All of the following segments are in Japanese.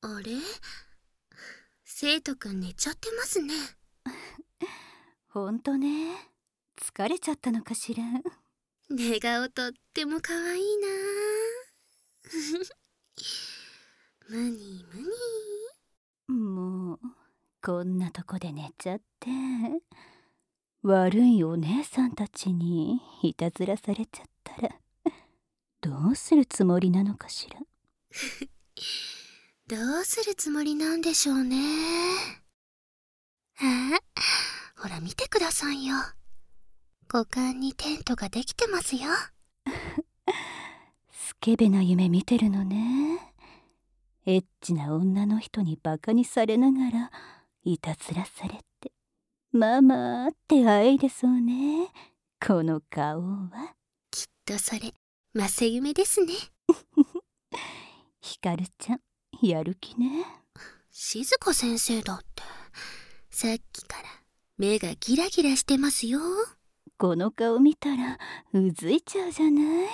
あれ、生徒くん寝ちゃってますね。 ほんとね。疲れちゃったのかしら。 寝顔とっても可愛いなむにむに。 もうこんなとこで寝ちゃって、悪いお姉さんたちにいたずらされちゃったらどうするつもりなのかしら。 どうするつもりなんでしょうね。ほら見てくださいよ。股間にテントができてますよ。 スケベな夢見てるのね。エッチな女の人にバカにされながらいたずらされて、ママってあえいでそうね、この顔は。 きっとそれマセ夢ですね。 ひかるちゃんやる気ね。 静子先生だってさっきから目がギラギラしてますよ。 この顔見たらうずいちゃうじゃない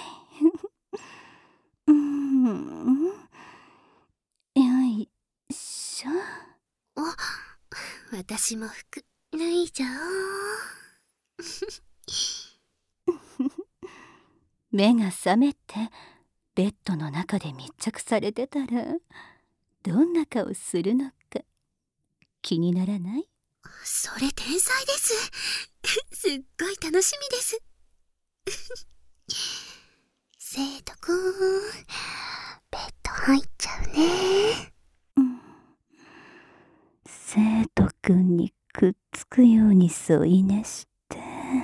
よいしょ。 私も服脱いじゃおう。 目が覚めてベッドの中で密着されてたらどんな顔するのか気にならない？ それ天才です。すっごい楽しみです。生徒くん、ベッド入っちゃうね。 生徒くんにくっつくように添い寝して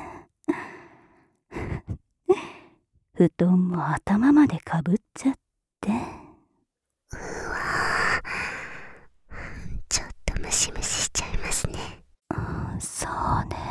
布団も頭までかぶっちゃって。 ちょっとムシムシしちゃいますね。 そうね。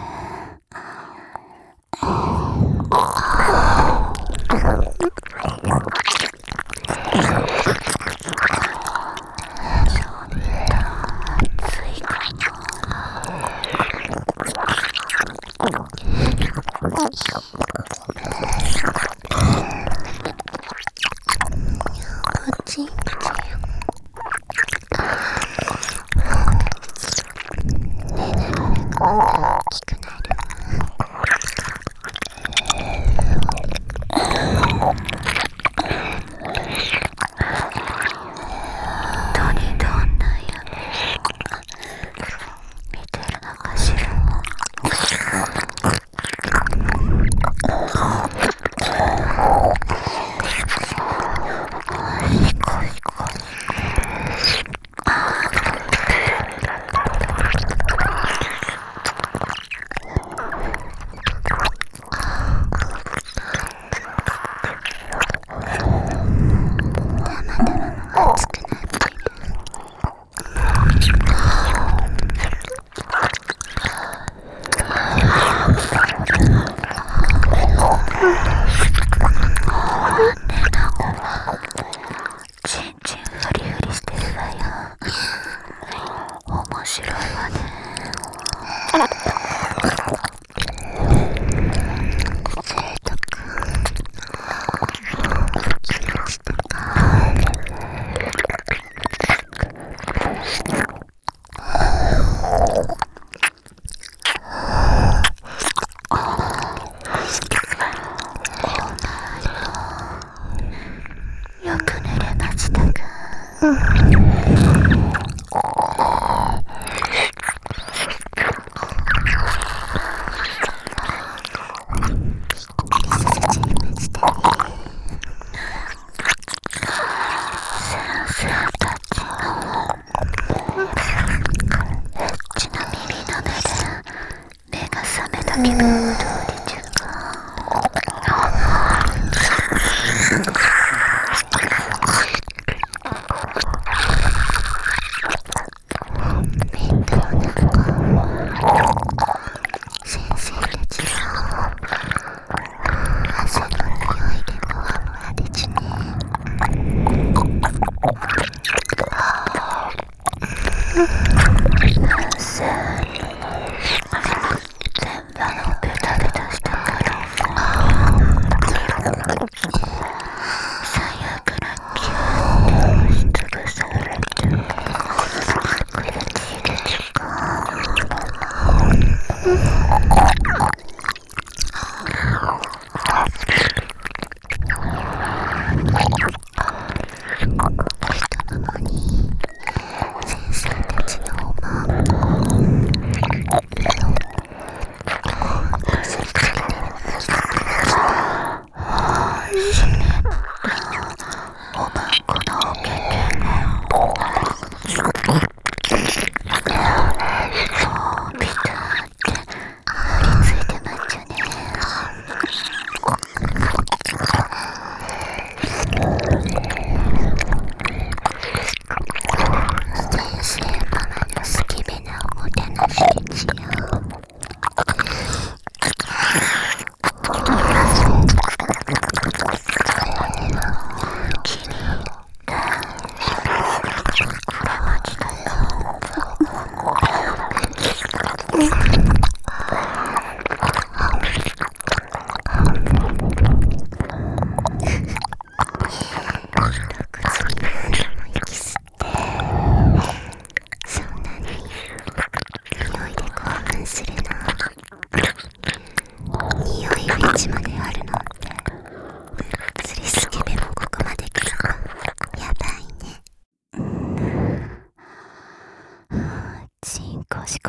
よく寝れましたか？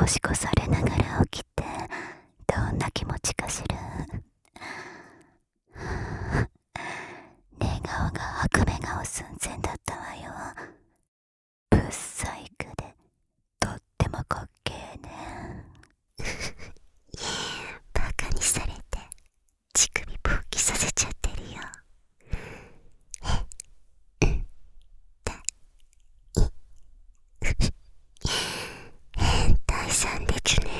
シコされながら起きて、どんな気持ちかしら。寝顔が悪目顔寸前だったわよ。ぶっ細工でとっても滑稽ね。 バカにされて乳首勃起させちゃってるよ。変態さんでちゅね。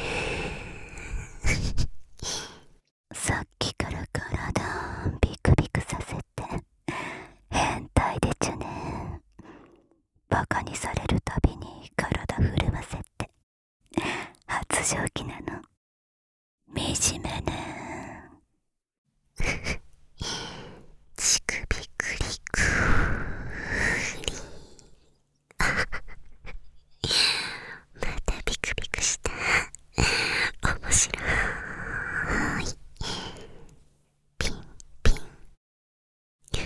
さっきから体ビクビクさせて変態でちゅね。バカにされるたびに体震わせて発情期なの。惨めね。 乳首クリクリ。またビクビクした。面白い。ピンピンピン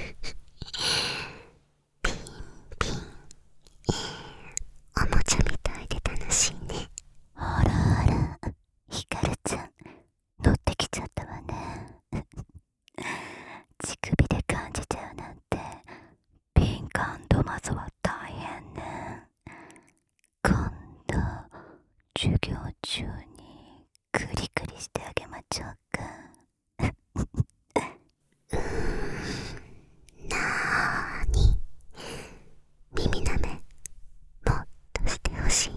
ピン。おもちゃみたいで楽しいね。 あらあら、ひかるちゃん乗ってきちゃったわね。乳首で感じちゃうなんて敏感度まずは大変ね。今度授業中にクリクリしてあげまちょうか。 なーに、耳なめもっとしてほしい。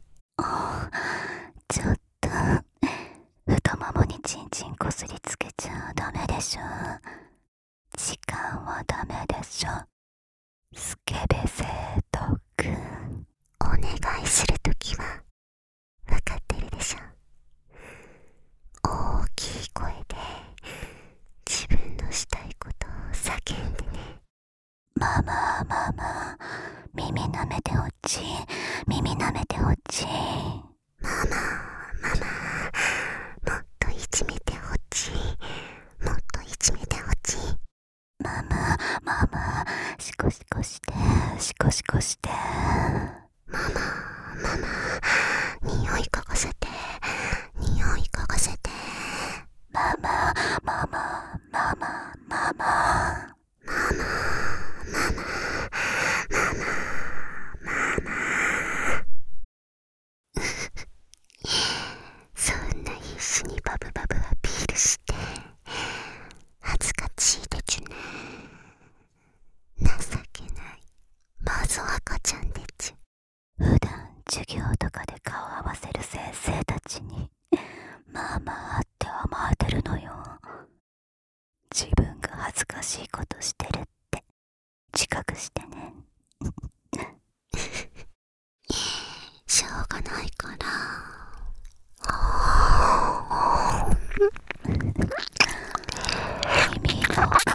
ちょっと太ももにチンチンこすりつけちゃダメでしょ。時間はダメでしょ。スケベ生徒くん。 お願いするときはわかってるでしょ。大きい声で自分のしたいことを叫んでね。 ママ耳舐めてほち耳舐めてほち。 ママ、もっといじめてほち。もっといじめてほち。 ママ、シコシコしてシコシコして。 ママ、匂い嗅がせて。匂い嗅がせて。 ママ。 そんな必死にバブバブアピールして恥ずかしいでちゅね。情けないマゾ赤ちゃんでちゅ。 普段授業とかで顔合わせる先生たちにママって甘えてるのよ。自分が恥ずかしいことしてるって自覚してね。 しょうがないから。 耳の奥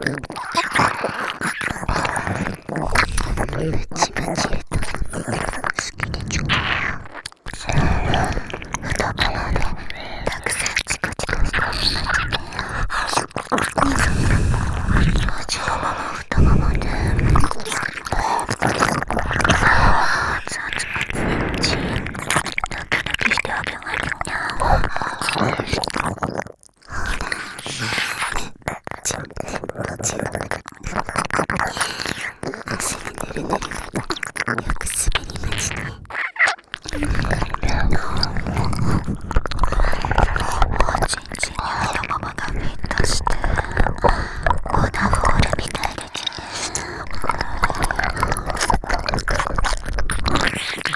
チムチルと好きでちょ。太ももでたくさんチコチコしてる太ももでチンドキドキしてあげないよな。ほらチン汗がぬるぬるでよく滑りましたね。おちんちんに太ももがフィットしてオナホールみたいでちんママの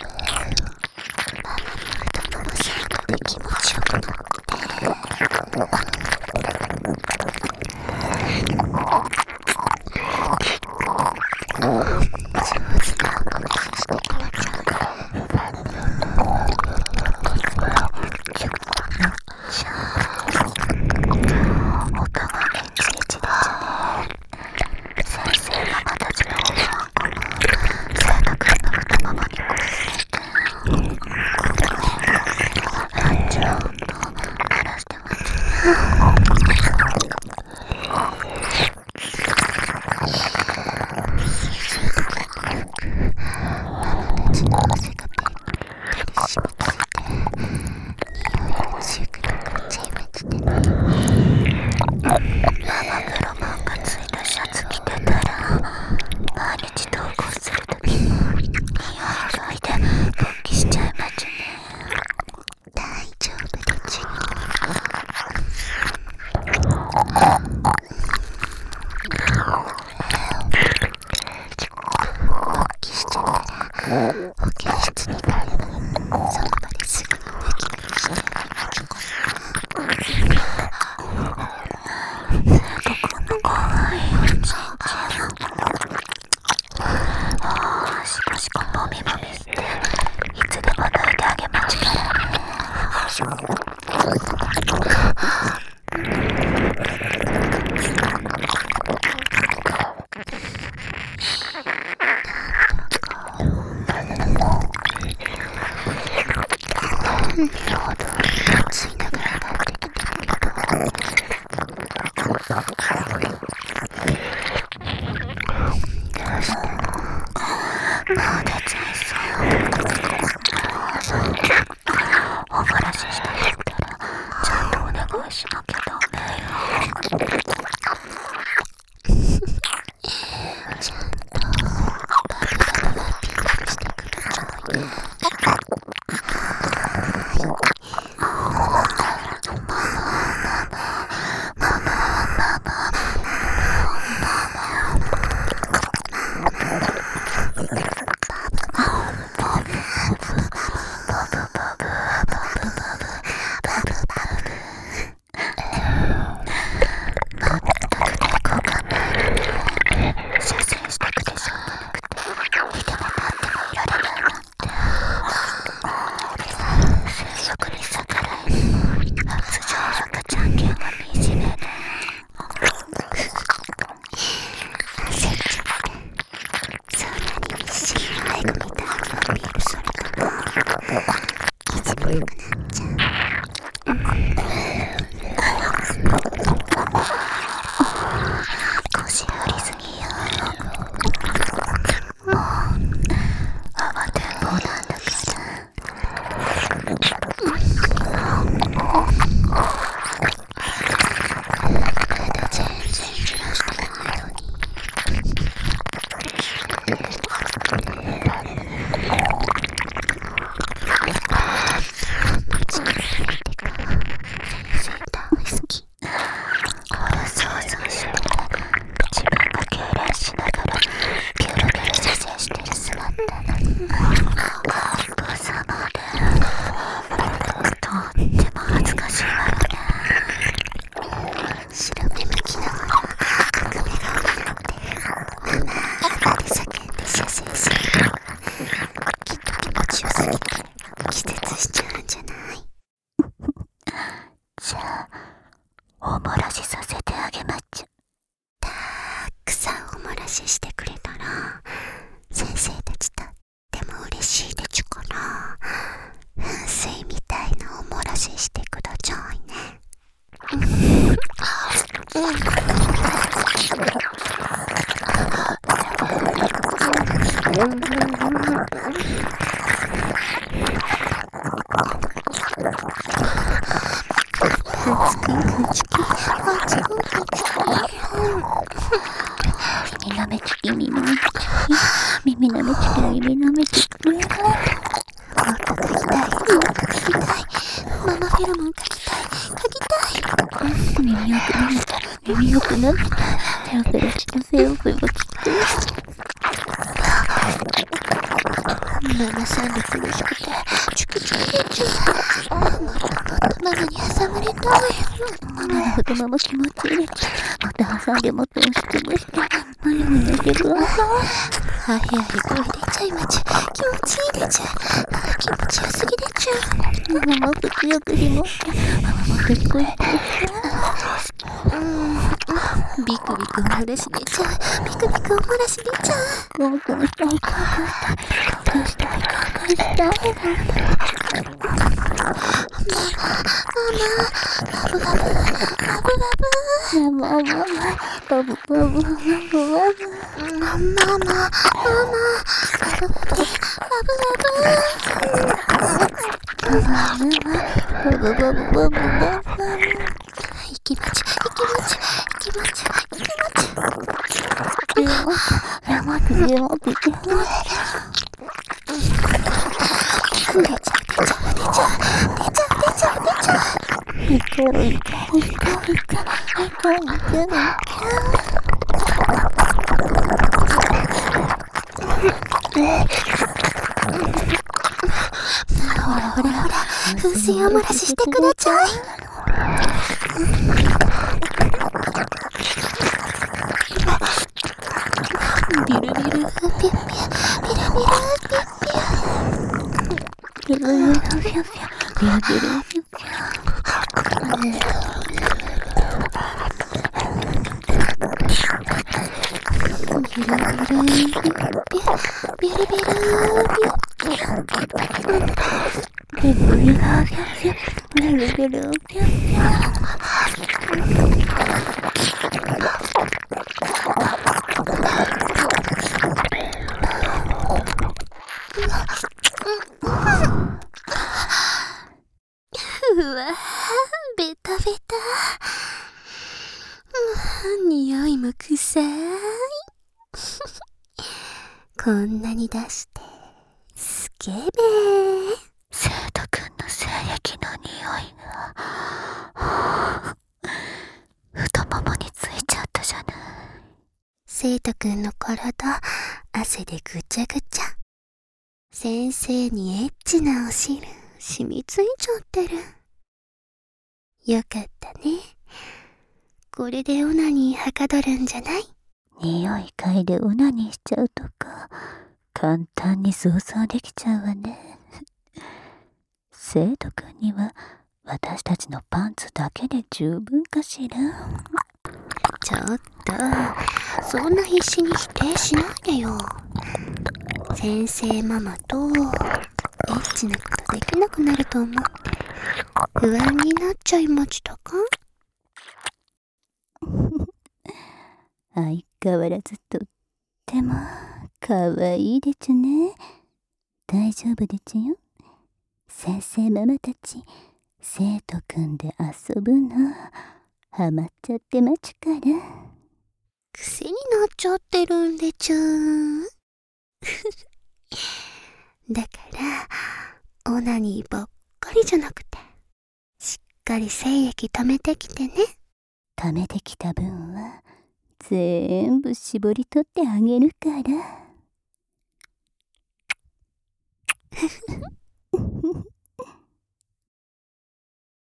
太ももサイドで気持ちよくなって保健室に帰るのにその場ですぐにできるようにしてあげましょう。このかわいいおちんちんシコシコもみもみしていつでも抜いてあげまちからね。なんだかししてくれたら先生たちとっても嬉しいでちゅから、噴水みたいなおもらししてくだちゃいね。耳の目つき、耳の目つき、耳の目つき、耳の目つき。もっと書きたい、もっと書きたい。ママフェロモン書きたい、書きたい。耳よく舐めた、耳よく舐めた。ペロペロして、ペロペロして。ママさんで苦しくて、チクチク出ちゃう。もっともっとママに挟まれたい。ママのことママ気持ち入れちゃう。もっと挟んでもっと押しつぶして。マリモにしてください。はいはい、声出ちゃいまちゃう。気持ちいい出ちゃう。気持ちよすぎ出ちゃう。ママもっと強くひもって。ママもっと聞こえてきた。ビクビクおもらし出ちゃう。ビクビクおもらし出ちゃう。コンコンしたい、コンコンしたい、コンコンしたい、コンコンしたい。ママ、バブバブ、バブバブ。ママ、ママ、バブバブ、バブバブ。ママ、ママ、バブバブ、バブバブ。ママ、ママ、バブバブ、バブバブ。息待ち、息待ち、息待ち、息待ち。レモン、レモン、レモン、レモン。出ちゃう、出ちゃう、出ちゃう、出ちゃう、出ちゃう、出ちゃう。いける、いける、いける、いける、いける。ほらほらほら、噴水おもらししてくだちゃい。ビルビル、ピュッピュ、ビルビル、ピュッピュ。ビルビル、ピュッピュ。ビルビル、ピュッピュ。うわぁ、ベタベタ。匂いも臭い。こんなに出してスケベー。生徒くんの精液の匂いが太ももについちゃったじゃない。生徒くんの体汗でぐちゃぐちゃ。先生にエッチなお汁染みついちゃってる。よかったね。これでオナニーはかどるんじゃない？匂い嗅いでオナニーしちゃうとか簡単に想像できちゃうわね。生徒くんには私たちのパンツだけで十分かしら。ちょっとそんな必死に否定しないでよ。先生ママとエッチなことできなくなると思って不安になっちゃいましたか？相変わらずとってもかわいいでちゅね。大丈夫でちゅよ。先生ママたち生徒くんで遊ぶのハマっちゃってまちゅから。癖になっちゃってるんでちゅ。だからオナニーばっかりじゃなくてしっかり精液溜めてきてね。溜めてきた分は全部絞り取ってあげるから。